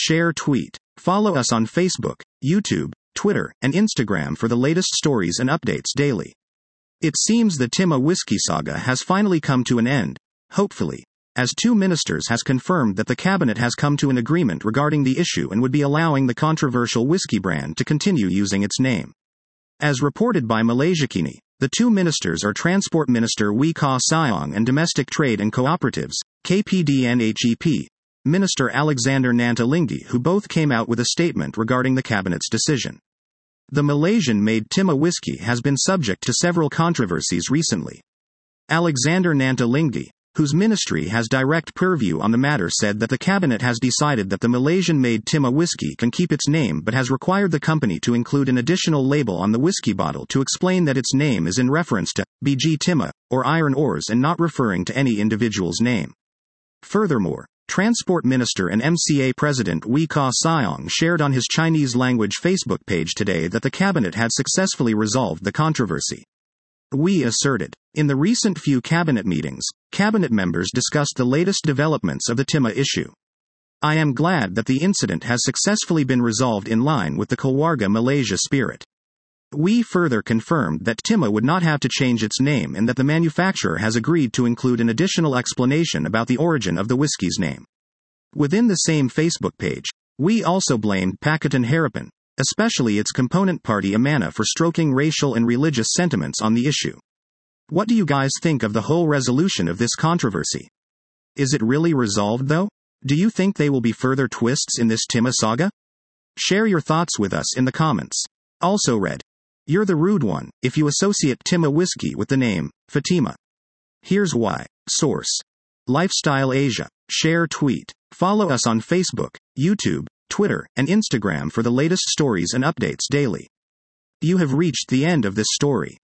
share, tweet. Follow us on Facebook, YouTube, Twitter, and Instagram for the latest stories and updates daily. It seems the Timma whiskey saga has finally come to an end, hopefully, as two ministers has confirmed that the cabinet has come to an agreement regarding the issue and would be allowing the controversial whiskey brand to continue using its name. As reported by Malaysiakini, the two ministers are Transport Minister Wee Ka Siong and Domestic Trade and Cooperatives, KPDNHEP, Minister Alexander Nantalinggi, who both came out with a statement regarding the cabinet's decision. The Malaysian-made Timma whiskey has been subject to several controversies recently. Alexander Nantalinggi, whose ministry has direct purview on the matter, said that the cabinet has decided that the Malaysian-made Timma whiskey can keep its name but has required the company to include an additional label on the whiskey bottle to explain that its name is in reference to BG Timma, or iron ores, and not referring to any individual's name. Furthermore, Transport Minister and MCA President Wee Ka Siong shared on his Chinese-language Facebook page today that the cabinet had successfully resolved the controversy. Wee asserted, in the recent few cabinet meetings, cabinet members discussed the latest developments of the Timma issue. I am glad that the incident has successfully been resolved in line with the Keluarga Malaysia spirit. Wee further confirmed that Timma would not have to change its name and that the manufacturer has agreed to include an additional explanation about the origin of the whiskey's name. Within the same Facebook page, Wee also blamed Pakatan Harapan, especially its component party Amana, for stroking racial and religious sentiments on the issue. What do you guys think of the whole resolution of this controversy? Is it really resolved though? Do you think there will be further twists in this Timma saga? Share your thoughts with us in the comments. Also read, you're the rude one if you associate Timma whiskey with the name Fatima. Here's why. Source: Lifestyle Asia. Share, tweet. Follow us on Facebook, YouTube, Twitter, and Instagram for the latest stories and updates daily. You have reached the end of this story.